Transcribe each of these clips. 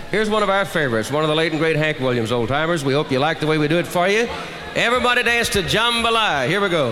Here's one of our favorites, one of the late and great Hank Williams old-timers. We hope you like the way we do it for you. Everybody dance to Jambalaya. Here we go.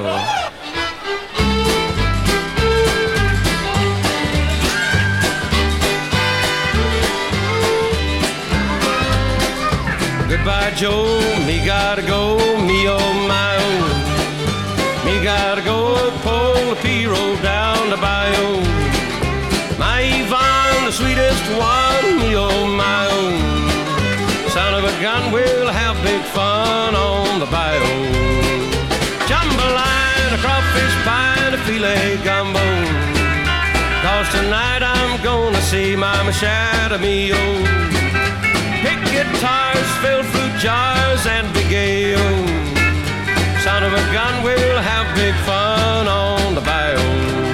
Goodbye, Joe, me gotta go, me oh my oh. Me gotta go, pull the P-road down the bayou. My Yvonne, the sweetest one, me oh my oh. Son of a gun, we'll have big fun on the bayou. Jambalaya, a crawfish pie, and a filet gumbo. 'Cause tonight I'm gonna see Mama Shadow me oh. Pick guitars, fill fruit jars, and be gay, oh. Son of a gun, we'll have big fun on the bayou.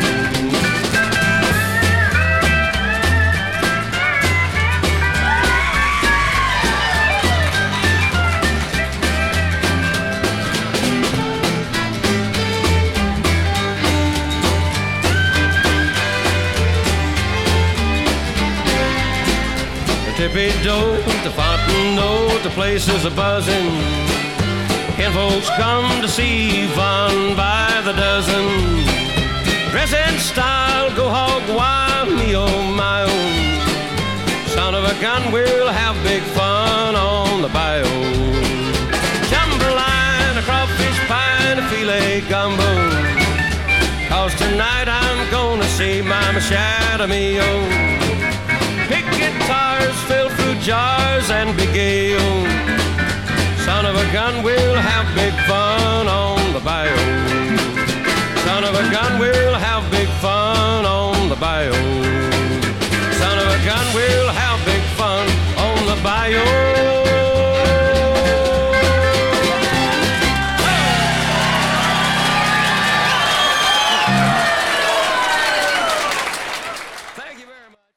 Tippy-do, the Fontainebleau, the place is a-buzzing. Ken folks come to see Yvonne by the dozen. Dress in style, go hog wild, me oh my oh. Son of a gun, we'll have big fun on the bayou. Jambalaya, a crawfish pie, and a filet gumbo. 'Cause tonight I'm gonna see Mama Shadow me oh. Pick guitars, fill fruit jars, and be gay, oh. Son of a gun, we'll have big fun on the bayou. Son of a gun, we'll have big fun on the bayou. Son of a gun, we'll have big fun on the bayou.